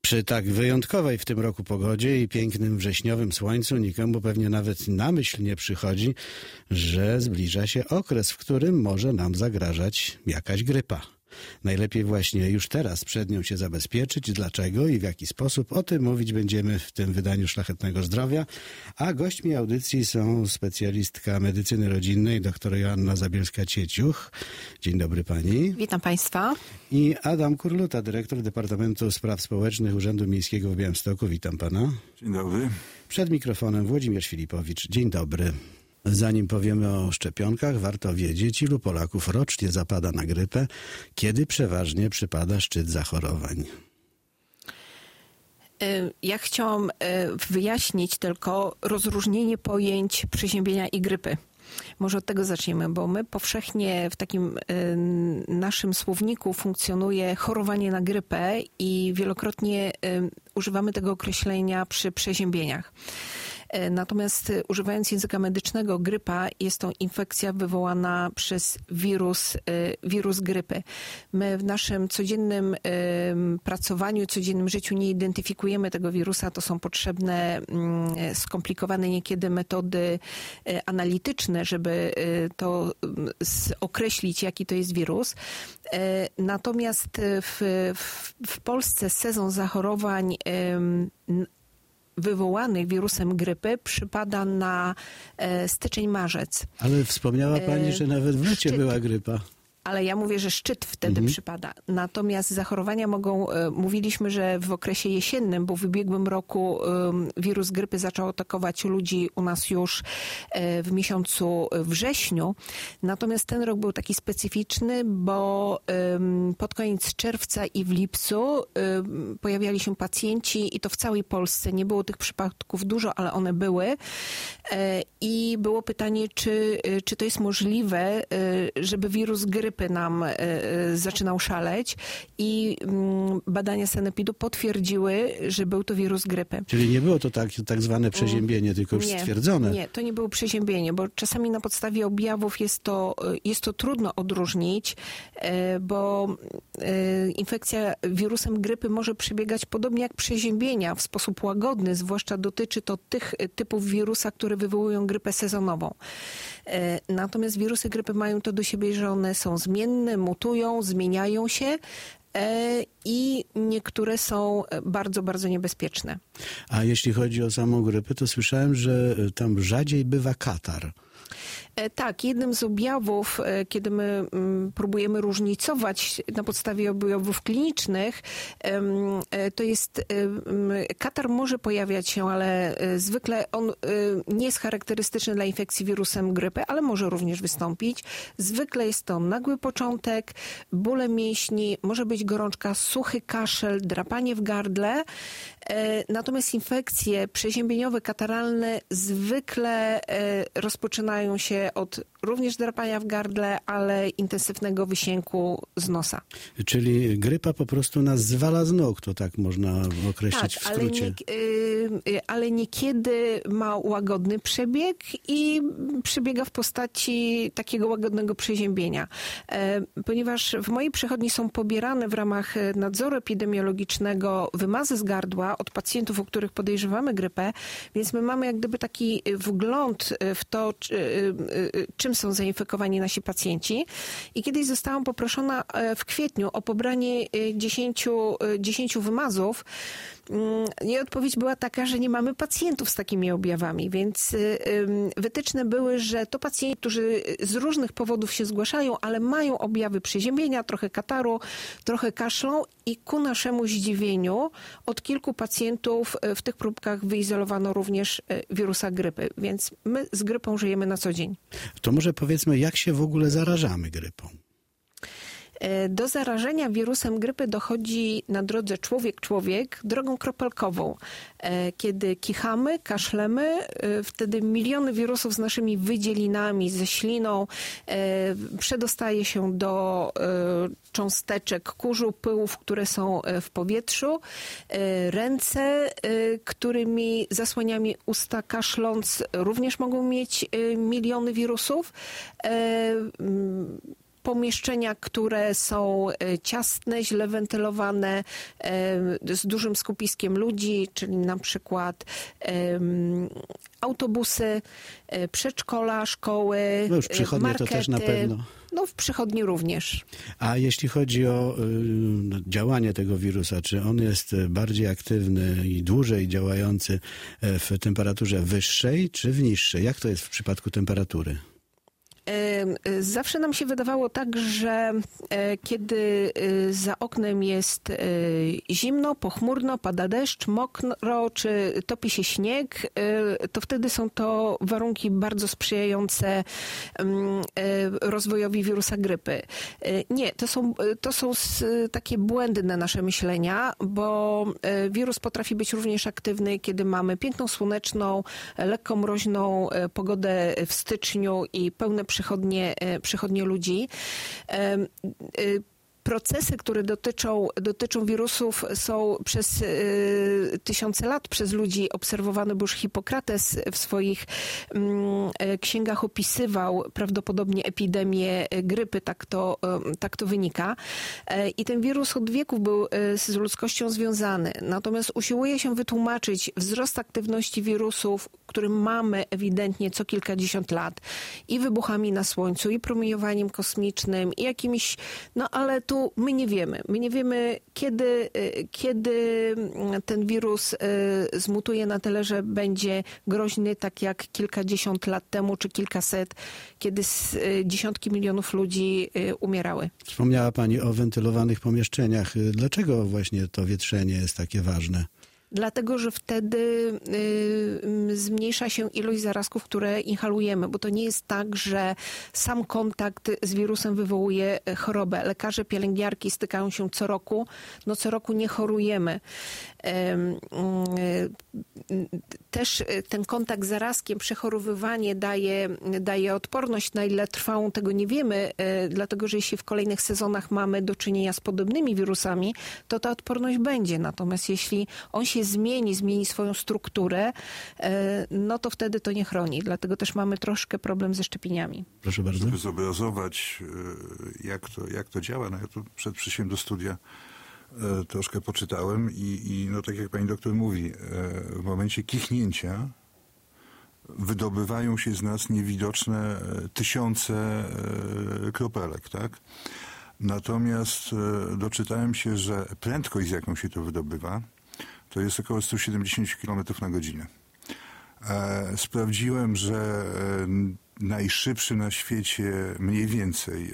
Przy tak wyjątkowej w tym roku pogodzie i pięknym wrześniowym słońcu nikomu pewnie nawet na myśl nie przychodzi, że zbliża się okres, w którym może nam zagrażać jakaś grypa. Najlepiej właśnie już teraz przed nią się zabezpieczyć. Dlaczego i w jaki sposób? O tym mówić będziemy w tym wydaniu Szlachetnego Zdrowia. A gośćmi audycji są specjalistka medycyny rodzinnej dr Joanna Zabielska-Cieciuch. Dzień dobry pani. Witam państwa. I Adam Kurluta, dyrektor Departamentu Spraw Społecznych Urzędu Miejskiego w Białymstoku. Witam pana. Dzień dobry. Przed mikrofonem Włodzimierz Filipowicz. Dzień dobry. Zanim powiemy o szczepionkach, warto wiedzieć, ilu Polaków rocznie zapada na grypę, kiedy przeważnie przypada szczyt zachorowań. Ja chciałam wyjaśnić tylko rozróżnienie pojęć przeziębienia i grypy. Może od tego zaczniemy, bo my powszechnie w takim naszym słowniku funkcjonuje chorowanie na grypę i wielokrotnie używamy tego określenia przy przeziębieniach. Natomiast używając języka medycznego, grypa jest to infekcja wywołana przez wirus grypy. My w naszym codziennym pracowaniu, codziennym życiu nie identyfikujemy tego wirusa. To są potrzebne skomplikowane niekiedy metody analityczne, żeby to określić, jaki to jest wirus. Natomiast w Polsce sezon zachorowań wywołanych wirusem grypy przypada na styczeń-marzec. Ale wspomniała pani, że nawet w lecie była grypa. Ale ja mówię, że szczyt wtedy przypada. Natomiast zachorowania mogą, mówiliśmy, że w okresie jesiennym, bo w ubiegłym roku wirus grypy zaczął atakować ludzi u nas już w miesiącu wrześniu. Natomiast ten rok był taki specyficzny, bo pod koniec czerwca i w lipcu pojawiali się pacjenci i to w całej Polsce. Nie było tych przypadków dużo, ale one były. I było pytanie, czy to jest możliwe, żeby wirus grypy nam zaczynał szaleć i badania sanepidu potwierdziły, że był to wirus grypy. Czyli nie było to tak zwane przeziębienie, tylko już stwierdzone. Nie, to nie było przeziębienie, bo czasami na podstawie objawów jest to trudno odróżnić, bo infekcja wirusem grypy może przebiegać podobnie jak przeziębienia w sposób łagodny, zwłaszcza dotyczy to tych typów wirusa, które wywołują grypę sezonową. Natomiast wirusy grypy mają to do siebie, że one są zmienne, mutują, zmieniają się i niektóre są bardzo, bardzo niebezpieczne. A jeśli chodzi o samą grypę, to słyszałem, że tam rzadziej bywa katar. Tak, jednym z objawów, kiedy my próbujemy różnicować na podstawie objawów klinicznych, to jest katar może pojawiać się, ale zwykle on nie jest charakterystyczny dla infekcji wirusem grypy, ale może również wystąpić. Zwykle jest to nagły początek, bóle mięśni, może być gorączka, suchy kaszel, drapanie w gardle. Natomiast infekcje przeziębieniowe, kataralne zwykle rozpoczynają się od również drapania w gardle, ale intensywnego wysięku z nosa. Czyli grypa po prostu nas zwala z nóg, to tak można określić w skrócie. Ale niekiedy ma łagodny przebieg i przebiega w postaci takiego łagodnego przeziębienia. Ponieważ w mojej przychodni są pobierane w ramach nadzoru epidemiologicznego wymazy z gardła od pacjentów, u których podejrzewamy grypę, więc my mamy jak gdyby taki wgląd w to, czym są zainfekowani nasi pacjenci. I kiedyś zostałam poproszona w kwietniu o pobranie 10 wymazów. I odpowiedź była taka, że nie mamy pacjentów z takimi objawami, więc wytyczne były, że to pacjenci, którzy z różnych powodów się zgłaszają, ale mają objawy przeziębienia, trochę kataru, trochę kaszlą i ku naszemu zdziwieniu od kilku pacjentów w tych próbkach wyizolowano również wirusa grypy, więc my z grypą żyjemy na co dzień. To może powiedzmy, jak się w ogóle zarażamy grypą? Do zarażenia wirusem grypy dochodzi na drodze człowiek-człowiek drogą kropelkową. Kiedy kichamy, kaszlemy, wtedy miliony wirusów z naszymi wydzielinami, ze śliną przedostaje się do cząsteczek kurzu, pyłów, które są w powietrzu. Ręce, którymi zasłaniamy usta kaszląc, również mogą mieć miliony wirusów. pomieszczenia, które są ciasne, źle wentylowane, z dużym skupiskiem ludzi, czyli na przykład autobusy, przedszkola, szkoły, No już przychodnie markety. to też na pewno. No w przychodni również. A jeśli chodzi o działanie tego wirusa, czy on jest bardziej aktywny i dłużej działający w temperaturze wyższej czy w niższej? Jak to jest w przypadku temperatury? Zawsze nam się wydawało tak, że kiedy za oknem jest zimno, pochmurno, pada deszcz, mokro, czy topi się śnieg, to wtedy są to warunki bardzo sprzyjające rozwojowi wirusa grypy. Nie, to są takie błędne nasze myślenia, bo wirus potrafi być również aktywny, kiedy mamy piękną, słoneczną, lekko mroźną pogodę w styczniu i pełne przychodnie ludzi. Procesy, które dotyczą wirusów, są przez tysiące lat przez ludzi obserwowane, bo już Hipokrates w swoich księgach opisywał prawdopodobnie epidemię grypy, tak to wynika. I ten wirus od wieków był z ludzkością związany. Natomiast usiłuje się wytłumaczyć wzrost aktywności wirusów, który mamy ewidentnie co kilkadziesiąt lat, i wybuchami na Słońcu, i promieniowaniem kosmicznym, i jakimiś, no ale tu my nie wiemy. My nie wiemy, kiedy ten wirus zmutuje na tyle, że będzie groźny, tak jak kilkadziesiąt lat temu, czy kilkaset, kiedy dziesiątki milionów ludzi umierały. Wspomniała Pani o wentylowanych pomieszczeniach. Dlaczego właśnie to wietrzenie jest takie ważne? Dlatego, że wtedy zmniejsza się ilość zarazków, które inhalujemy, bo to nie jest tak, że sam kontakt z wirusem wywołuje chorobę. Lekarze, pielęgniarki stykają się co roku. No co roku nie chorujemy. Też ten kontakt z zarazkiem, przechorowywanie daje odporność. Na ile trwałą, tego nie wiemy, dlatego że jeśli w kolejnych sezonach mamy do czynienia z podobnymi wirusami, to ta odporność będzie. Natomiast jeśli on się zmieni swoją strukturę, no to wtedy to nie chroni. Dlatego też mamy troszkę problem ze szczepieniami. Proszę bardzo. Żeby zobrazować, jak to działa, no ja tu przed przyjściem do studia troszkę poczytałem i no tak jak pani doktor mówi, w momencie kichnięcia wydobywają się z nas niewidoczne tysiące kropelek, tak? Natomiast doczytałem się, że prędkość, z jaką się to wydobywa, to jest około 170 km na godzinę. Sprawdziłem, że najszybszy na świecie mniej więcej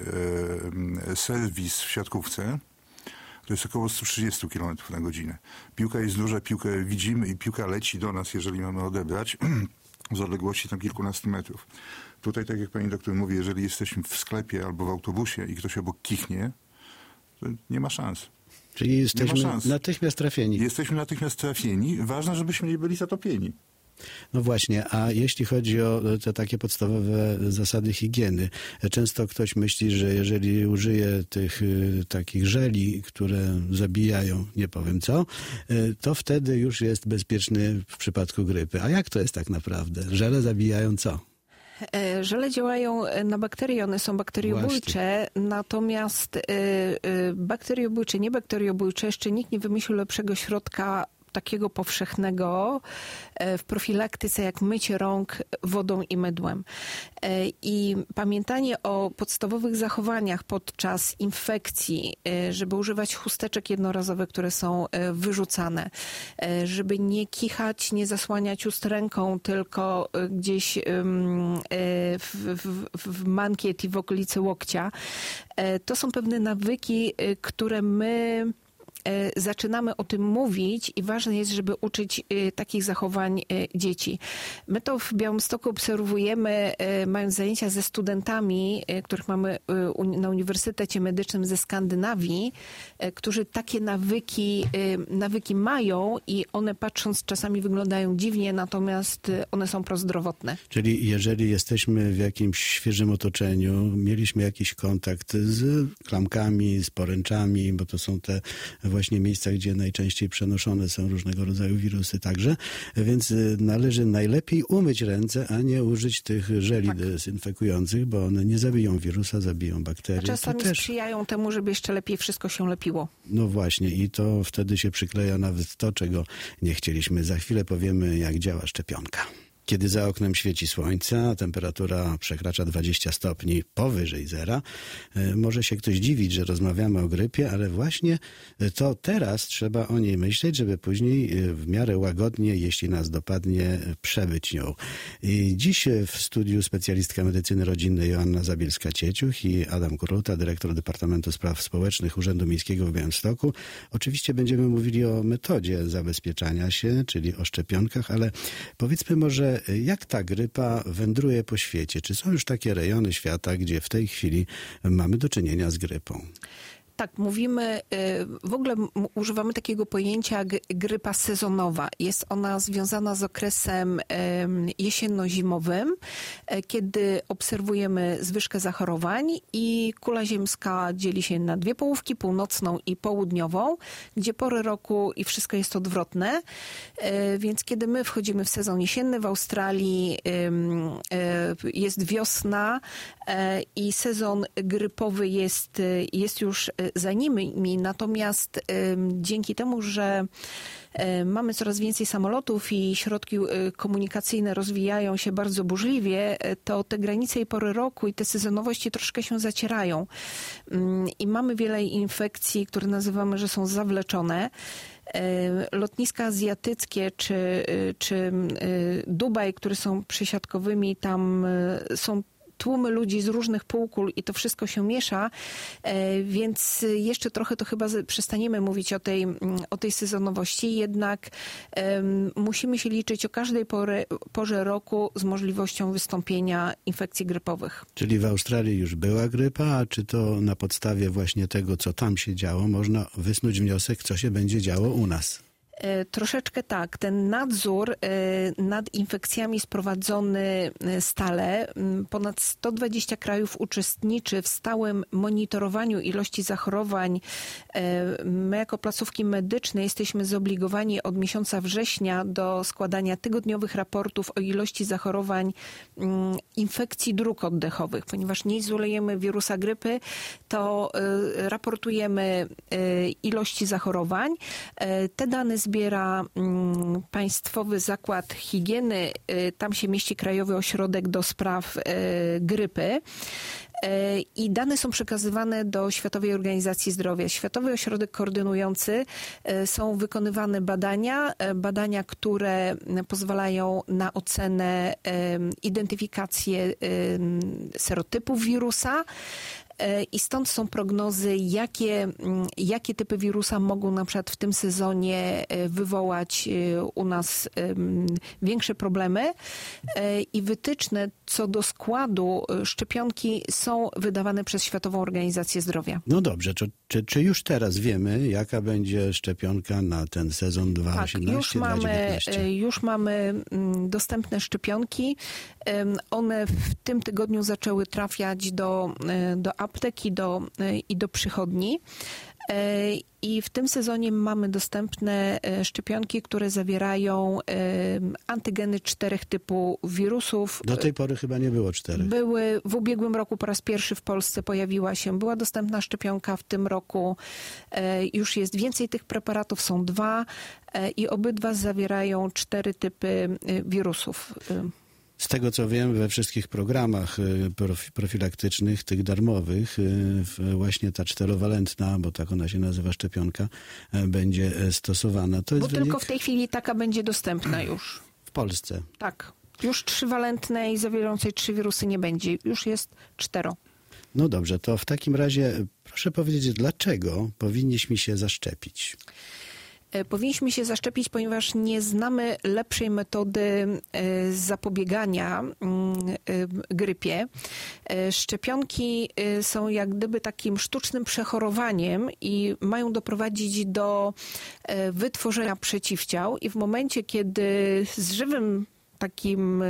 serwis w siatkówce to jest około 130 km na godzinę. Piłka jest duża, piłkę widzimy i piłka leci do nas, jeżeli mamy odebrać, z odległości tam kilkunastu metrów. Tutaj, tak jak pani doktor mówi, jeżeli jesteśmy w sklepie albo w autobusie i ktoś obok kichnie, to nie ma szans. Czyli jesteśmy natychmiast trafieni. Jesteśmy natychmiast trafieni. Ważne, żebyśmy nie byli zatopieni. No właśnie, a jeśli chodzi o te takie podstawowe zasady higieny, często ktoś myśli, że jeżeli użyje tych takich żeli, które zabijają, nie powiem co, to wtedy już jest bezpieczny w przypadku grypy. A jak to jest tak naprawdę? Żele zabijają co? Żele działają na bakterie, one są bakteriobójcze, natomiast bakteriobójcze, niebakteriobójcze, jeszcze nikt nie wymyślił lepszego środka takiego powszechnego w profilaktyce, jak mycie rąk wodą i mydłem. I pamiętanie o podstawowych zachowaniach podczas infekcji, żeby używać chusteczek jednorazowych, które są wyrzucane, żeby nie kichać, nie zasłaniać ust ręką, tylko gdzieś w mankiet i w okolicy łokcia. To są pewne nawyki, które my zaczynamy o tym mówić i ważne jest, żeby uczyć takich zachowań dzieci. My to w Białymstoku obserwujemy, mając zajęcia ze studentami, których mamy na Uniwersytecie Medycznym ze Skandynawii, którzy takie nawyki mają i one patrząc czasami wyglądają dziwnie, natomiast one są prozdrowotne. Czyli jeżeli jesteśmy w jakimś świeżym otoczeniu, mieliśmy jakiś kontakt z klamkami, z poręczami, bo to są te właśnie miejscach, gdzie najczęściej przenoszone są różnego rodzaju wirusy także, więc należy najlepiej umyć ręce, a nie użyć tych żeli dezynfekujących, bo one nie zabiją wirusa, zabiją bakterie. A czasami sprzyjają temu, żeby jeszcze lepiej wszystko się lepiło. No właśnie i to wtedy się przykleja nawet to, czego nie chcieliśmy. Za chwilę powiemy, jak działa szczepionka. Kiedy za oknem świeci słońce, a temperatura przekracza 20 stopni powyżej zera, może się ktoś dziwić, że rozmawiamy o grypie, ale właśnie to teraz trzeba o niej myśleć, żeby później w miarę łagodnie, jeśli nas dopadnie, przebyć nią. I dziś w studiu specjalistka medycyny rodzinnej Joanna Zabielska-Cieciuch i Adam Kuruta, dyrektor Departamentu Spraw Społecznych Urzędu Miejskiego w Białymstoku. Oczywiście będziemy mówili o metodzie zabezpieczania się, czyli o szczepionkach, ale powiedzmy może, jak ta grypa wędruje po świecie? Czy są już takie rejony świata, gdzie w tej chwili mamy do czynienia z grypą? Tak, mówimy, w ogóle używamy takiego pojęcia jak grypa sezonowa. Jest ona związana z okresem jesienno-zimowym, kiedy obserwujemy zwyżkę zachorowań i kula ziemska dzieli się na dwie połówki, północną i południową, gdzie pory roku i wszystko jest odwrotne. Więc kiedy my wchodzimy w sezon jesienny w Australii, jest wiosna i sezon grypowy jest już za nimi. Natomiast dzięki temu, że mamy coraz więcej samolotów i środki komunikacyjne rozwijają się bardzo burzliwie, to te granice i pory roku i te sezonowości troszkę się zacierają. I mamy wiele infekcji, które nazywamy, że są zawleczone. Lotniska azjatyckie czy Dubaj, które są przesiadkowymi, tam są tłumy ludzi z różnych półkul i to wszystko się miesza, więc jeszcze trochę to chyba przestaniemy mówić o tej sezonowości, jednak musimy się liczyć o każdej porze roku z możliwością wystąpienia infekcji grypowych. Czyli w Australii już była grypa, a czy to na podstawie właśnie tego, co tam się działo, można wysnuć wniosek, co się będzie działo u nas? Troszeczkę tak. Ten nadzór nad infekcjami jest prowadzony stale. Ponad 120 krajów uczestniczy w stałym monitorowaniu ilości zachorowań. My jako placówki medyczne jesteśmy zobligowani od miesiąca września do składania tygodniowych raportów o ilości zachorowań infekcji dróg oddechowych. Ponieważ nie izolujemy wirusa grypy, to raportujemy ilości zachorowań. Te dane zbiera Państwowy Zakład Higieny. Tam się mieści Krajowy Ośrodek do Spraw Grypy. I dane są przekazywane do Światowej Organizacji Zdrowia. Światowy Ośrodek Koordynujący, są wykonywane badania, które pozwalają na ocenę, identyfikację serotypów wirusa. I stąd są prognozy, jakie typy wirusa mogą na przykład w tym sezonie wywołać u nas większe problemy. I wytyczne co do składu szczepionki są wydawane przez Światową Organizację Zdrowia. No dobrze, czy już teraz wiemy, jaka będzie szczepionka na ten sezon 2018-2019? Już mamy dostępne szczepionki. One w tym tygodniu zaczęły trafiać do aptek i do przychodni. I w tym sezonie mamy dostępne szczepionki, które zawierają antygeny 4 typu wirusów. Do tej pory chyba nie było 4. Były w ubiegłym roku po raz pierwszy w Polsce była dostępna szczepionka. W tym roku już jest więcej tych preparatów, są 2 i obydwa zawierają 4 typy wirusów. Z tego co wiem, we wszystkich programach profilaktycznych, tych darmowych, właśnie ta 4-walentna, bo tak ona się nazywa, szczepionka, będzie stosowana. To jest bo tylko w tej chwili taka będzie dostępna już. W Polsce? Tak. Już 3-walentnej zawierającej 3 wirusy nie będzie. Już jest 4. No dobrze, to w takim razie proszę powiedzieć, dlaczego powinniśmy się zaszczepić? Powinniśmy się zaszczepić, ponieważ nie znamy lepszej metody zapobiegania grypie. Szczepionki są jak gdyby takim sztucznym przechorowaniem i mają doprowadzić do wytworzenia przeciwciał i w momencie, kiedy z żywym takim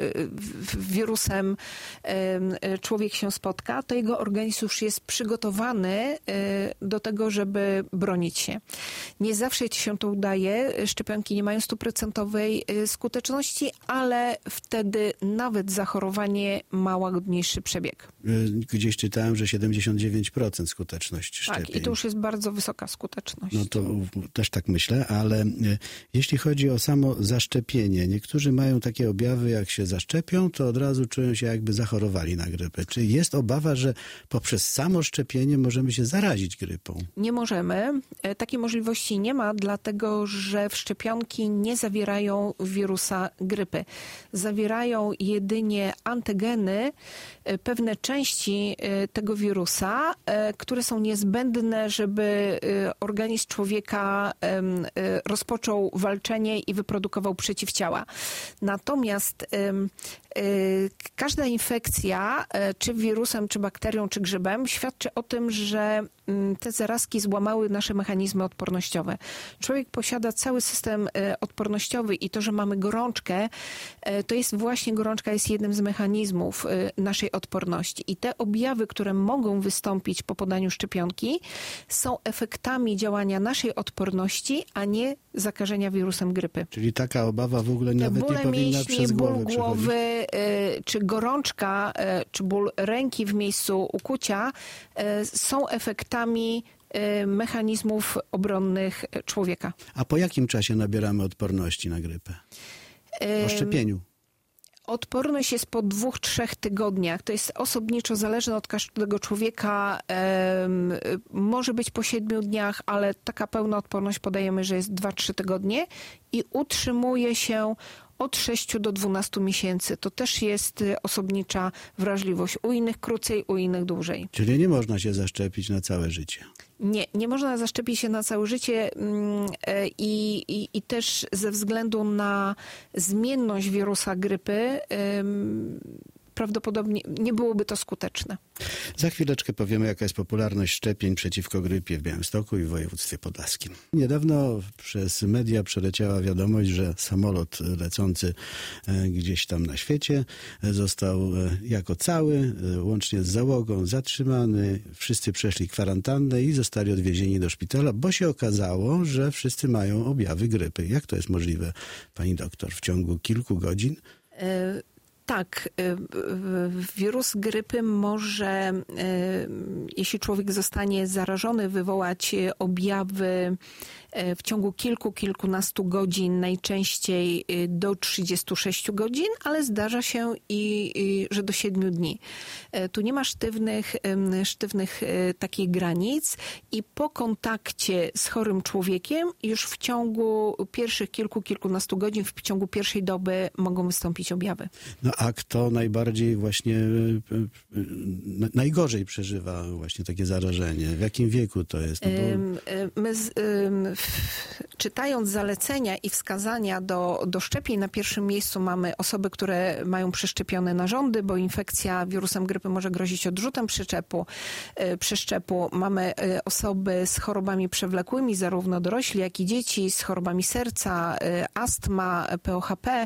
wirusem człowiek się spotka, to jego organizm już jest przygotowany do tego, żeby bronić się. Nie zawsze się to udaje. Szczepionki nie mają 100% skuteczności, ale wtedy nawet zachorowanie ma łagodniejszy przebieg. Gdzieś czytałem, że 79% skuteczności szczepień. Tak, i to już jest bardzo wysoka skuteczność. No to też tak myślę, ale jeśli chodzi o samo zaszczepienie, niektórzy mają takie objawy, jak się zaszczepią, to od razu czują się, jakby zachorowali na grypę. Czy jest obawa, że poprzez samo szczepienie możemy się zarazić grypą? Nie możemy. Takiej możliwości nie ma, dlatego że szczepionki nie zawierają wirusa grypy. Zawierają jedynie antygeny, pewne części tego wirusa, które są niezbędne, żeby organizm człowieka rozpoczął walczenie i wyprodukował przeciwciała. Natomiast każda infekcja, czy wirusem, czy bakterią, czy grzybem, świadczy o tym, że te zarazki złamały nasze mechanizmy odpornościowe. Człowiek posiada cały system odpornościowy i to, że mamy gorączkę, to jest właśnie gorączka jest jednym z mechanizmów naszej odporności. I te objawy, które mogą wystąpić po podaniu szczepionki, są efektami działania naszej odporności, a nie zakażenia wirusem grypy. Czyli taka obawa w ogóle nawet nie powinna przez głowę ból głowy, czy gorączka, czy ból ręki w miejscu ukucia są efektami mechanizmów obronnych człowieka. A po jakim czasie nabieramy odporności na grypę? Po szczepieniu? Odporność jest po 2-3 tygodniach. To jest osobniczo zależne od każdego człowieka. Może być po 7 dniach, ale taka pełna odporność podajemy, że jest 2-3 tygodnie i utrzymuje się od 6 do 12 miesięcy. To też jest osobnicza wrażliwość. U innych krócej, u innych dłużej. Czyli nie można się zaszczepić na całe życie? Nie można zaszczepić się na całe życie i też ze względu na zmienność wirusa grypy prawdopodobnie nie byłoby to skuteczne. Za chwileczkę powiemy, jaka jest popularność szczepień przeciwko grypie w Białymstoku i w województwie podlaskim. Niedawno przez media przeleciała wiadomość, że samolot lecący gdzieś tam na świecie został jako cały, łącznie z załogą, zatrzymany. Wszyscy przeszli kwarantannę i zostali odwiezieni do szpitala, bo się okazało, że wszyscy mają objawy grypy. Jak to jest możliwe, pani doktor, w ciągu kilku godzin? Tak, wirus grypy może, jeśli człowiek zostanie zarażony, wywołać objawy w ciągu kilkunastu godzin, najczęściej do 36 godzin, ale zdarza się że do 7 dni. Tu nie ma sztywnych takich granic i po kontakcie z chorym człowiekiem już w ciągu pierwszych kilkunastu godzin, w ciągu pierwszej doby mogą wystąpić objawy. No a kto najbardziej właśnie, najgorzej przeżywa właśnie takie zarażenie? W jakim wieku to jest? No bo... My czytając zalecenia i wskazania do szczepień, na pierwszym miejscu mamy osoby, które mają przeszczepione narządy, bo infekcja wirusem grypy może grozić odrzutem przeszczepu. Mamy osoby z chorobami przewlekłymi, zarówno dorośli, jak i dzieci, z chorobami serca, astma, POHP.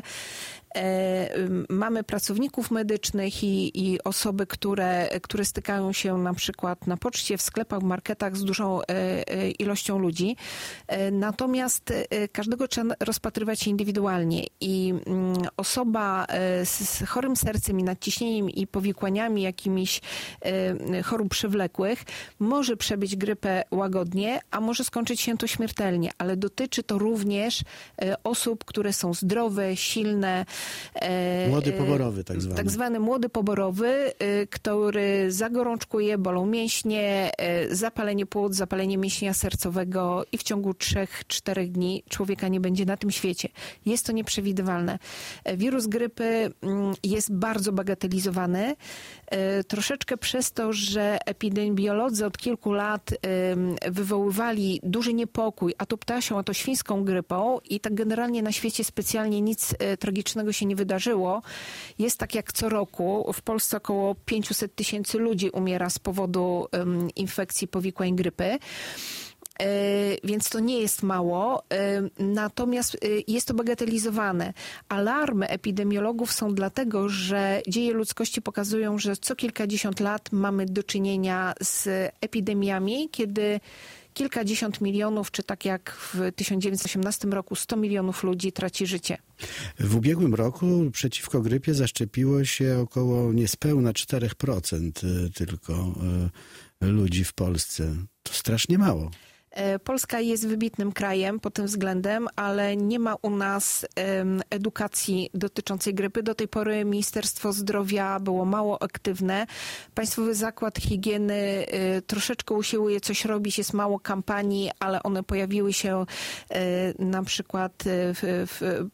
Mamy pracowników medycznych i osoby, które stykają się na przykład na poczcie, w sklepach, w marketach z dużą ilością ludzi. Natomiast każdego trzeba rozpatrywać indywidualnie i osoba z chorym sercem i nadciśnieniem i powikłaniami jakimiś chorób przewlekłych może przebyć grypę łagodnie, a może skończyć się to śmiertelnie, ale dotyczy to również osób, które są zdrowe, silne. Młody poborowy tak zwany. Tak zwany młody poborowy, który zagorączkuje, bolą mięśnie, zapalenie płuc, zapalenie mięśnia sercowego i w ciągu 3-4 dni człowieka nie będzie na tym świecie. Jest to nieprzewidywalne. Wirus grypy jest bardzo bagatelizowany. Troszeczkę przez to, że epidemiolodzy od kilku lat wywoływali duży niepokój, a to ptasią, a to świńską grypą i tak generalnie na świecie specjalnie nic tragicznego się nie wydarzyło. Jest tak jak co roku. W Polsce około 500 000 ludzi umiera z powodu infekcji powikłań grypy. Więc to nie jest mało, natomiast jest to bagatelizowane. Alarmy epidemiologów są dlatego, że dzieje ludzkości pokazują, że co kilkadziesiąt lat mamy do czynienia z epidemiami, kiedy kilkadziesiąt milionów, czy tak jak w 1918 roku 100 milionów ludzi traci życie. W ubiegłym roku przeciwko grypie zaszczepiło się około niespełna 4% tylko ludzi w Polsce. To strasznie mało. Polska jest wybitnym krajem pod tym względem, ale nie ma u nas edukacji dotyczącej grypy. Do tej pory Ministerstwo Zdrowia było mało aktywne. Państwowy Zakład Higieny troszeczkę usiłuje coś robić, jest mało kampanii, ale one pojawiły się na przykład w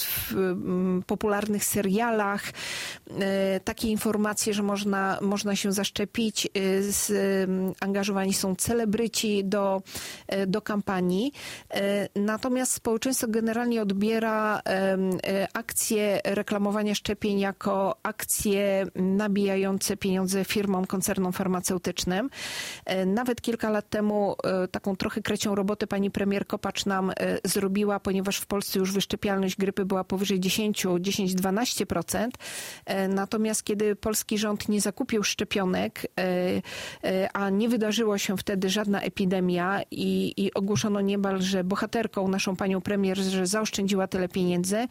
popularnych serialach. Takie informacje, że można się zaszczepić. Angażowani są celebryci do kampanii. Natomiast społeczeństwo generalnie odbiera akcje reklamowania szczepień jako akcje nabijające pieniądze firmom, koncernom farmaceutycznym. Nawet kilka lat temu taką trochę krecią robotę pani premier Kopacz nam zrobiła, ponieważ w Polsce już wyszczepialność grypy była powyżej 10-12%. Natomiast kiedy polski rząd nie zakupił szczepionek, a nie wydarzyło się wtedy żadna epidemia i ogłoszono niemal, że bohaterką naszą panią premier, że zaoszczędziła tyle pieniędzy,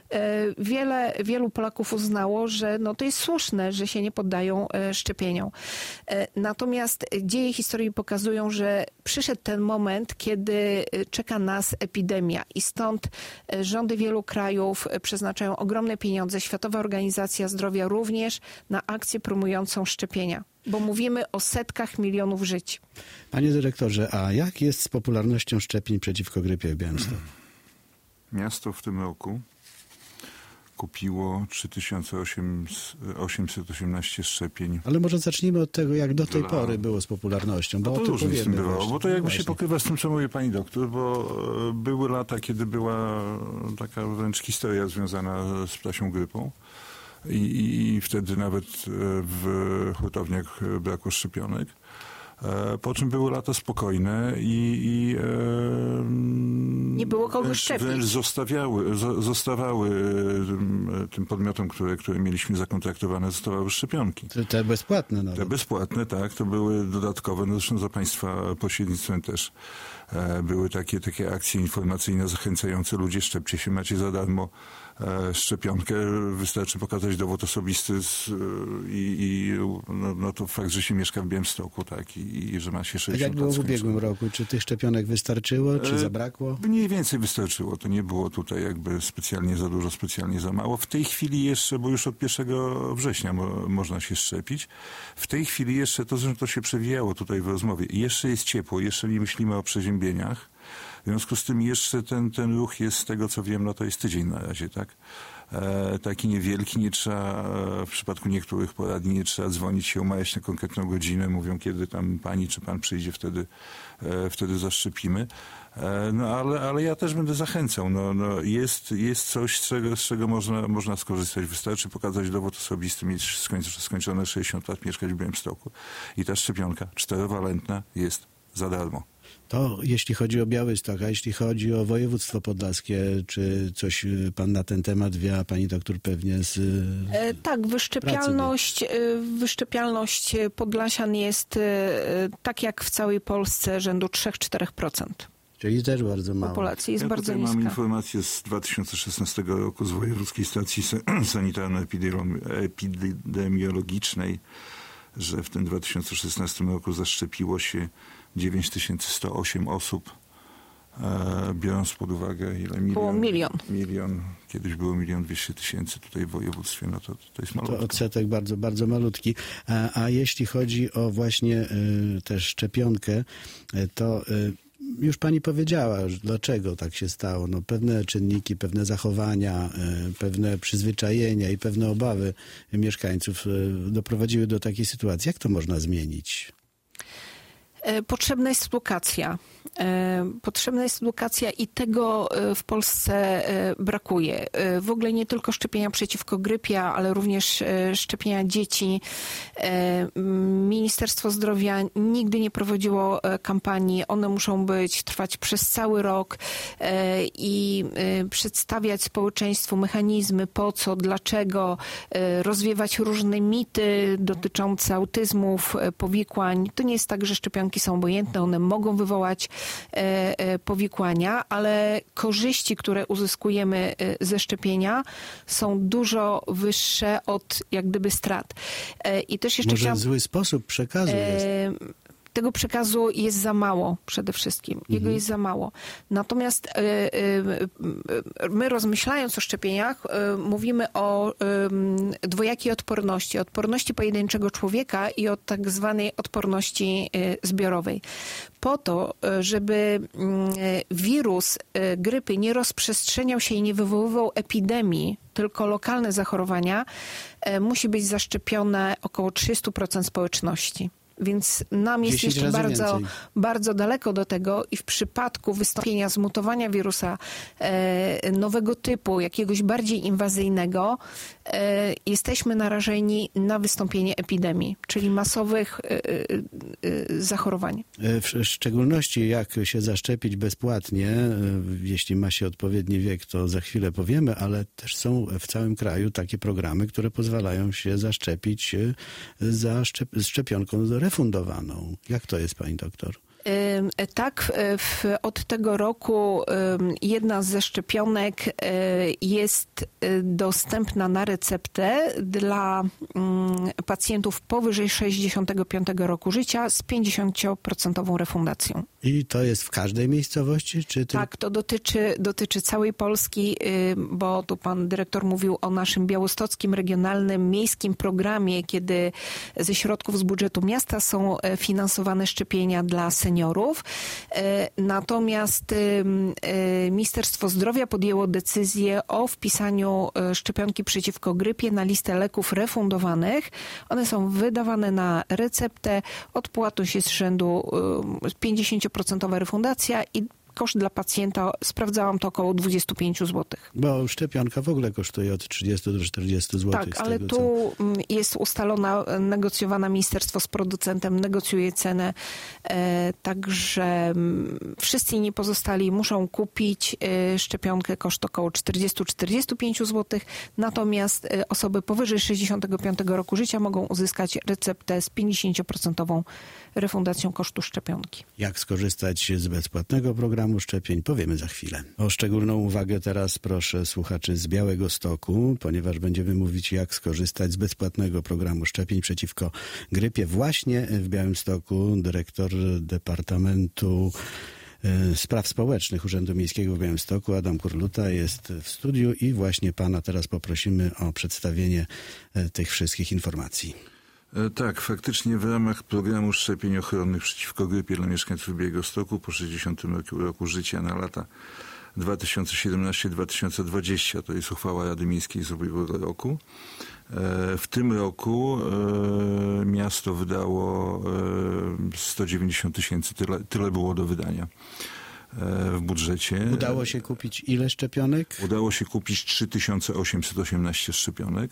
wielu Polaków uznało, że no to jest słuszne, że się nie poddają szczepieniom. Natomiast dzieje historii pokazują, że przyszedł ten moment, kiedy czeka nas epidemia i stąd rządy wielu krajów przeznaczają ogromne pieniądze, Światowa Organizacja Zdrowia również, na akcję promującą szczepienia. Bo mówimy o setkach milionów żyć. Panie dyrektorze, a jak jest z popularnością szczepień przeciwko grypie w Białymstoku? Miasto w tym roku kupiło 3818 szczepień. Ale może zacznijmy od tego, jak do tej pory było z popularnością. Bo to różnie z tym było, bo to jakby właśnie się pokrywa z tym, co mówi pani doktor, bo były lata, kiedy była taka wręcz historia związana z ptasią grypą. I wtedy nawet w hurtowniach brakło szczepionek. Po czym były lata spokojne i nie było kogo szczepić. Wręcz zostawały tym podmiotom, które mieliśmy zakontraktowane, zostawały szczepionki. Te bezpłatne nawet. Te bezpłatne, tak, to były dodatkowe, no zresztą za państwa pośrednictwem też były takie akcje informacyjne zachęcające ludzie, szczepcie się, macie za darmo szczepionkę, wystarczy pokazać dowód osobisty no to fakt, że się mieszka w Białymstoku, tak, i że ma się 60 lat. Jak było w ubiegłym roku? Czy tych szczepionek wystarczyło, czy zabrakło? Mniej więcej wystarczyło. To nie było tutaj jakby specjalnie za dużo, specjalnie za mało. W tej chwili jeszcze, bo już od 1 września można się szczepić, w tej chwili jeszcze, to się przewijało tutaj w rozmowie, jeszcze jest ciepło, jeszcze nie myślimy o przeziębieniach. W związku z tym jeszcze ten ruch jest, z tego co wiem, no to jest tydzień na razie, tak? Taki niewielki, nie trzeba, w przypadku niektórych poradni nie trzeba dzwonić się, umawiać na konkretną godzinę, mówią kiedy tam pani czy pan przyjdzie, wtedy zaszczepimy. No ale ja też będę zachęcał. No jest coś, z czego można skorzystać. Wystarczy pokazać dowód osobisty, mieć skończone 60 lat, mieszkać w Białymstoku i ta szczepionka 4-walentna jest za darmo. To jeśli chodzi o Białystok, a jeśli chodzi o województwo podlaskie, czy coś pan na ten temat wie, a pani doktor pewnie z tak, wyszczepialność Podlasian jest tak jak w całej Polsce rzędu 3-4%. Czyli też bardzo mało. Populacji jest bardzo niska. Mam informację z 2016 roku z Wojewódzkiej Stacji Sanitarno-Epidemiologicznej, że w tym 2016 roku zaszczepiło się 9108 osób, biorąc pod uwagę ile milion, kiedyś było 1 200 000 tutaj w województwie, no to jest malutko. To odsetek bardzo, bardzo malutki. A jeśli chodzi o właśnie tę szczepionkę, to już pani powiedziała, dlaczego tak się stało. No, pewne czynniki, pewne zachowania, pewne przyzwyczajenia i pewne obawy mieszkańców doprowadziły do takiej sytuacji. Jak to można zmienić? Potrzebna jest edukacja. Potrzebna jest edukacja i tego w Polsce brakuje. W ogóle nie tylko szczepienia przeciwko grypie, ale również szczepienia dzieci. Ministerstwo Zdrowia nigdy nie prowadziło kampanii. One muszą trwać przez cały rok i przedstawiać społeczeństwu mechanizmy, po co, dlaczego, rozwiewać różne mity dotyczące autyzmów, powikłań. To nie jest tak, że szczepionki są obojętne, one mogą wywołać powikłania, ale korzyści, które uzyskujemy ze szczepienia, są dużo wyższe od jak gdyby strat. I też jeszcze Może zły sposób przekazu jest. Tego przekazu jest za mało przede wszystkim. Jego jest za mało. Natomiast my rozmyślając o szczepieniach, mówimy o dwojakiej odporności. Odporności pojedynczego człowieka i o tak zwanej odporności zbiorowej. Po to, żeby wirus grypy nie rozprzestrzeniał się i nie wywoływał epidemii, tylko lokalne zachorowania, musi być zaszczepione około 30% społeczności. Więc nam jest jeszcze bardzo daleko do tego i w przypadku wystąpienia zmutowania wirusa nowego typu, jakiegoś bardziej inwazyjnego, jesteśmy narażeni na wystąpienie epidemii, czyli masowych zachorowań. W szczególności jak się zaszczepić bezpłatnie, jeśli ma się odpowiedni wiek, to za chwilę powiemy, ale też są w całym kraju takie programy, które pozwalają się zaszczepić za szczepionką refundowaną. Jak to jest, pani doktor? Tak, od tego roku jedna ze szczepionek jest dostępna na receptę dla pacjentów powyżej 65 roku życia z 50% refundacją. I to jest w każdej miejscowości? Czy Tak, to dotyczy całej Polski, bo tu pan dyrektor mówił o naszym białostockim regionalnym miejskim programie, kiedy ze środków z budżetu miasta są finansowane szczepienia dla seniorów. Natomiast Ministerstwo Zdrowia podjęło decyzję o wpisaniu szczepionki przeciwko grypie na listę leków refundowanych. One są wydawane na receptę. Od płatność jest z rzędu 50% refundacja i koszt dla pacjenta, sprawdzałam, to około 25 zł. Bo szczepionka w ogóle kosztuje od 30 do 40 zł. Tak, ale tu jest ustalona, negocjowana, ministerstwo z producentem negocjuje cenę, także wszyscy inni pozostali muszą kupić szczepionkę, koszt około 40-45 zł, natomiast osoby powyżej 65 roku życia mogą uzyskać receptę z 50% refundacją kosztu szczepionki. Jak skorzystać z bezpłatnego programu szczepień, powiemy za chwilę. O szczególną uwagę teraz proszę słuchaczy z Białegostoku, ponieważ będziemy mówić, jak skorzystać z bezpłatnego programu szczepień przeciwko grypie. Właśnie w Białymstoku dyrektor Departamentu Spraw Społecznych Urzędu Miejskiego w Białymstoku, Adam Kurluta, jest w studiu i właśnie pana teraz poprosimy o przedstawienie tych wszystkich informacji. Tak, faktycznie w ramach programu szczepień ochronnych przeciwko grypie dla mieszkańców Białegostoku po 60 roku życia na lata 2017-2020, to jest uchwała Rady Miejskiej z ubiegłego roku. W tym roku miasto wydało 190 000, tyle było do wydania w budżecie. Udało się kupić ile szczepionek? Udało się kupić 3818 szczepionek.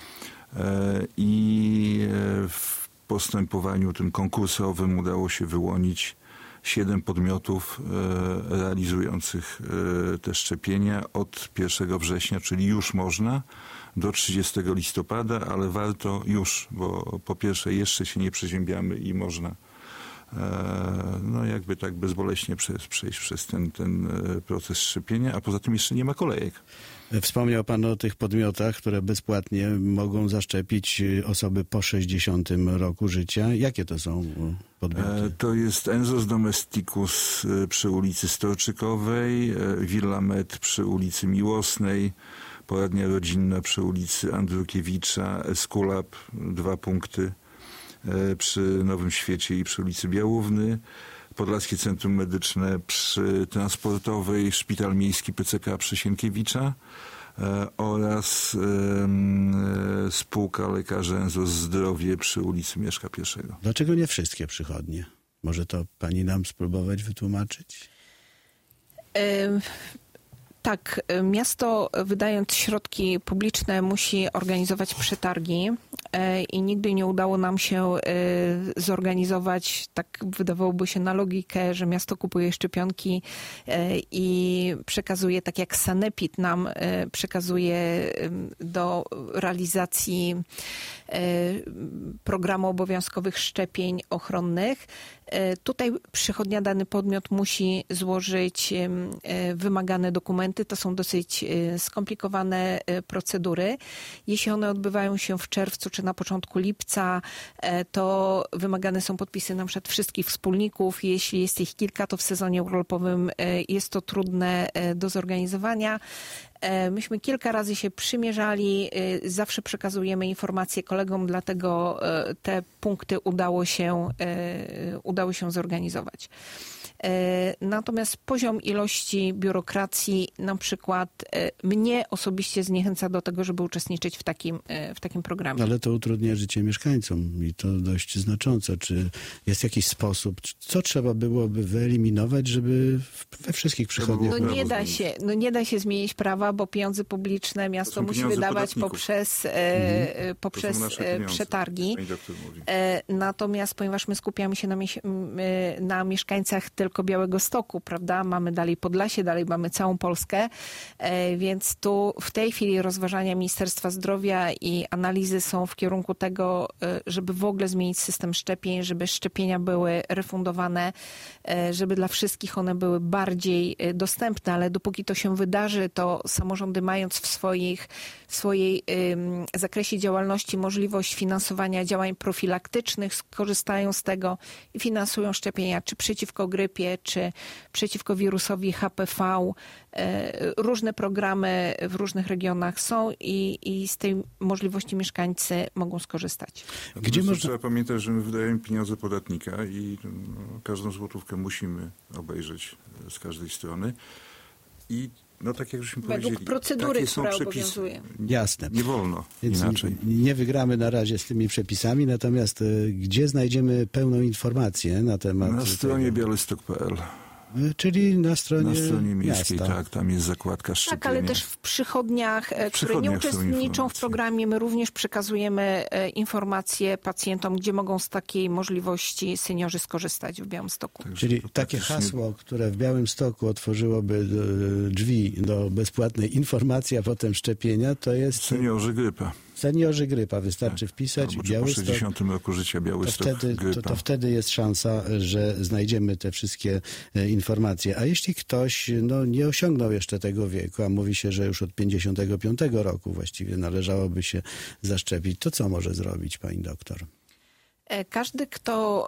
I w postępowaniu tym konkursowym udało się wyłonić 7 podmiotów realizujących te szczepienia od 1 września, czyli już można, do 30 listopada, ale warto już, bo po pierwsze jeszcze się nie przeziębiamy i można jakby tak bezboleśnie przejść przez ten proces szczepienia, a poza tym jeszcze nie ma kolejek. Wspomniał pan o tych podmiotach, które bezpłatnie mogą zaszczepić osoby po 60 roku życia. Jakie to są podmioty? To jest Enzos Domesticus przy ulicy Storczykowej, Villa Med przy ulicy Miłosnej, Poradnia Rodzinna przy ulicy Andrukiewicza, Eskulap, 2 punkty przy Nowym Świecie i przy ulicy Białówny, Podlaskie Centrum Medyczne przy Transportowej, Szpital Miejski PCK przy Sienkiewicza oraz spółka lekarzy Enzos Zdrowie przy ulicy Mieszka I. Dlaczego nie wszystkie przychodnie? Może to pani nam spróbować wytłumaczyć? Tak, miasto wydając środki publiczne musi organizować przetargi i nigdy nie udało nam się zorganizować, tak wydawałoby się na logikę, że miasto kupuje szczepionki i przekazuje, tak jak Sanepid nam przekazuje do realizacji programu obowiązkowych szczepień ochronnych. Tutaj przychodnia, dany podmiot musi złożyć wymagane dokumenty. To są dosyć skomplikowane procedury. Jeśli one odbywają się w czerwcu czy na początku lipca, to wymagane są podpisy na przykład wszystkich wspólników. Jeśli jest ich kilka, to w sezonie urlopowym jest to trudne do zorganizowania. Myśmy kilka razy się przymierzali, zawsze przekazujemy informacje kolegom, dlatego te punkty udało się zorganizować. Natomiast poziom ilości biurokracji na przykład mnie osobiście zniechęca do tego, żeby uczestniczyć w takim programie. Ale to utrudnia życie mieszkańcom i to dość znacząco. Czy jest jakiś sposób, co trzeba byłoby wyeliminować, żeby we wszystkich przychodniach... Nie da się zmienić prawa, bo pieniądze publiczne miasto musi wydawać poprzez przetargi. Natomiast ponieważ my skupiamy się na mieszkańcach tylko Białegostoku, prawda? Mamy dalej Podlasie, dalej mamy całą Polskę, więc tu w tej chwili rozważania Ministerstwa Zdrowia i analizy są w kierunku tego, żeby w ogóle zmienić system szczepień, żeby szczepienia były refundowane, żeby dla wszystkich one były bardziej dostępne, ale dopóki to się wydarzy, to samorządy, mając w swojej zakresie działalności możliwość finansowania działań profilaktycznych, skorzystają z tego i finansują szczepienia, czy przeciwko grypie, czy przeciwko wirusowi HPV. Różne programy w różnych regionach są i z tej możliwości mieszkańcy mogą skorzystać. Trzeba pamiętać, że my wydajemy pieniądze podatnika i każdą złotówkę musimy obejrzeć z każdej strony. I tak jak żeśmy powiedzieli, według procedury, takie są która przepisy. obowiązuje. Jasne. Nie wolno Więc inaczej. nie wygramy na razie z tymi przepisami, natomiast gdzie znajdziemy pełną informację na temat... Na stronie białystok.pl. Czyli na stronie miejskiej, miasta. tak, tam jest zakładka szczepienia. Tak, ale też w przychodniach, które nie uczestniczą w programie, my również przekazujemy informacje pacjentom, gdzie mogą z takiej możliwości seniorzy skorzystać w Białymstoku. Także Czyli takie hasło, które w Białymstoku otworzyłoby drzwi do bezpłatnej informacji, a potem szczepienia, to jest... Seniorzy grypa. Wystarczy wpisać Białystok. Po 60 roku życia Białystok grypa. To wtedy jest szansa, że znajdziemy te wszystkie informacje. A jeśli ktoś nie osiągnął jeszcze tego wieku, a mówi się, że już od 55 roku właściwie należałoby się zaszczepić, to co może zrobić pani doktor? Każdy, kto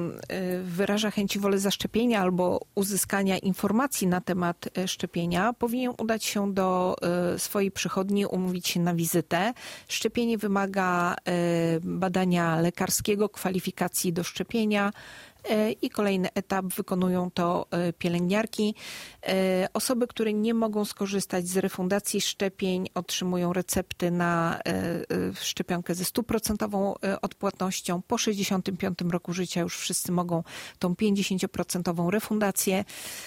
wyraża chęć woli zaszczepienia albo uzyskania informacji na temat szczepienia, powinien udać się do swojej przychodni, umówić się na wizytę. Szczepienie wymaga badania lekarskiego, kwalifikacji do szczepienia i kolejny etap wykonują to pielęgniarki. Osoby, które nie mogą skorzystać z refundacji szczepień, otrzymują recepty na szczepionkę ze 100% odpłatnością. Po 65 roku życia już wszyscy mogą tą 50% refundację.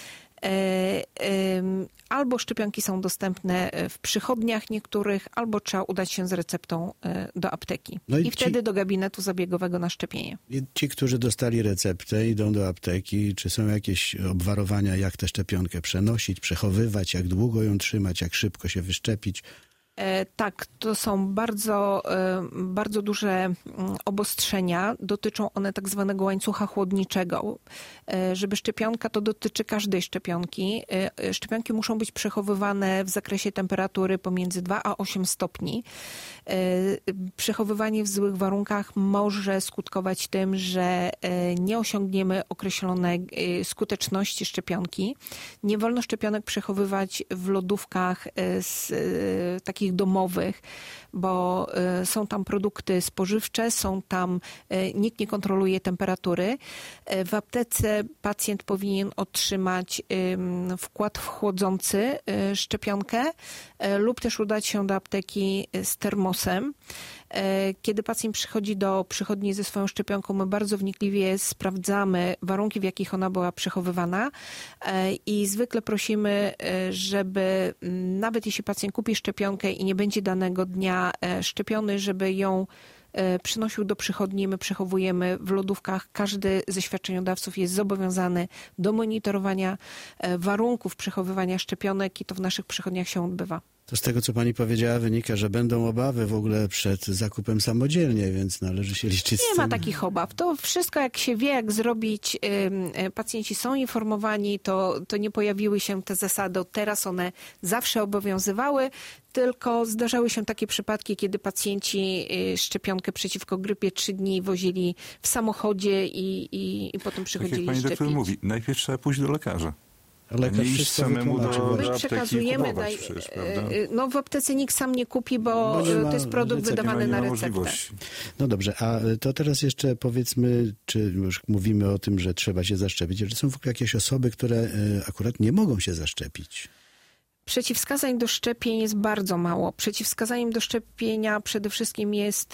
Albo szczepionki są dostępne w przychodniach niektórych, albo trzeba udać się z receptą do apteki. I wtedy do gabinetu zabiegowego na szczepienie. Ci, którzy dostali receptę, idą do apteki. Czy są jakieś obwarowania, jak tę szczepionkę przenosić, przechowywać, jak długo ją trzymać, jak szybko się wyszczepić? Tak, to są bardzo duże obostrzenia. Dotyczą one tak zwanego łańcucha chłodniczego. Żeby szczepionka, to dotyczy każdej szczepionki. Szczepionki muszą być przechowywane w zakresie temperatury pomiędzy 2 a 8 stopni. Przechowywanie w złych warunkach może skutkować tym, że nie osiągniemy określonej skuteczności szczepionki. Nie wolno szczepionek przechowywać w lodówkach takich domowych, bo są tam produkty spożywcze, nikt nie kontroluje temperatury. W aptece pacjent powinien otrzymać wkład chłodzący szczepionkę lub też udać się do apteki z termosem. Kiedy pacjent przychodzi do przychodni ze swoją szczepionką, my bardzo wnikliwie sprawdzamy warunki, w jakich ona była przechowywana i zwykle prosimy, żeby nawet jeśli pacjent kupi szczepionkę i nie będzie danego dnia szczepiony, żeby ją przynosił do przychodni, my przechowujemy w lodówkach. Każdy ze świadczeniodawców jest zobowiązany do monitorowania warunków przechowywania szczepionek i to w naszych przychodniach się odbywa. To z tego, co pani powiedziała, wynika, że będą obawy w ogóle przed zakupem samodzielnie, więc należy się liczyć z tym. Nie ma takich obaw. To wszystko, jak się wie, jak zrobić, pacjenci są informowani, to nie pojawiły się te zasady. Teraz one zawsze obowiązywały, tylko zdarzały się takie przypadki, kiedy pacjenci szczepionkę przeciwko grypie 3 dni wozili w samochodzie i potem przychodzili tak jak pani doktor szczepić. mówi, najpierw trzeba pójść do lekarza. Lekarz nie iść wszystko samemu wytłumaczy do właśnie. My apteki przekazujemy, kupować przecież, prawda? no w aptece nikt sam nie kupi, bo nie ma to jest produkt recepty, wydawany nie na ma receptę. możliwości. No dobrze, a to teraz jeszcze powiedzmy, czy już mówimy o tym, że trzeba się zaszczepić, że są w ogóle jakieś osoby, które akurat nie mogą się zaszczepić? Przeciwwskazań do szczepień jest bardzo mało. Przeciwwskazaniem do szczepienia przede wszystkim jest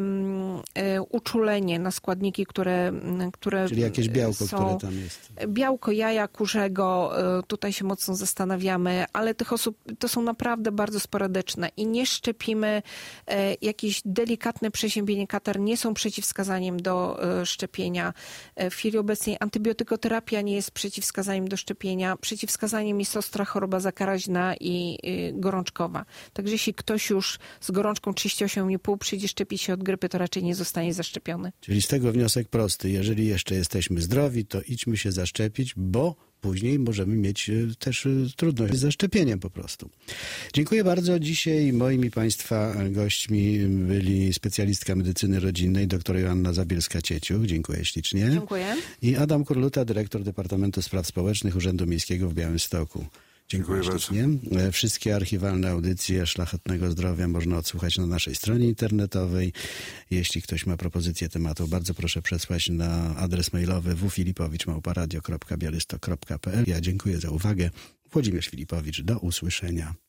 uczulenie na składniki, które Czyli jakieś białko, są. które tam jest. Białko jaja kurzego, tutaj się mocno zastanawiamy, ale tych osób to są naprawdę bardzo sporadyczne i nie szczepimy. Jakieś delikatne przeziębienie, katar nie są przeciwwskazaniem do szczepienia. W chwili obecnej antybiotykoterapia nie jest przeciwwskazaniem do szczepienia. Przeciwwskazaniem jest ostra choroba zakaźna i gorączkowa. Także jeśli ktoś już z gorączką 38,5 przyjdzie szczepić się od grypy, to raczej nie zostanie zaszczepiony. Czyli z tego wniosek prosty. Jeżeli jeszcze jesteśmy zdrowi, to idźmy się zaszczepić, bo później możemy mieć też trudność z zaszczepieniem po prostu. Dziękuję bardzo. Dzisiaj moimi Państwa gośćmi byli specjalistka medycyny rodzinnej, dr Joanna Zabielska-Cieciuch. Dziękuję ślicznie. Dziękuję. I Adam Kurluta, dyrektor Departamentu Spraw Społecznych Urzędu Miejskiego w Białymstoku. Dziękuję ślicznie. Wszystkie archiwalne audycje Szlachetnego Zdrowia można odsłuchać na naszej stronie internetowej. Jeśli ktoś ma propozycję tematu, bardzo proszę przesłać na adres mailowy wfilipowicz@radio.bialystok.pl. Ja dziękuję za uwagę. Włodzimierz Filipowicz. Do usłyszenia.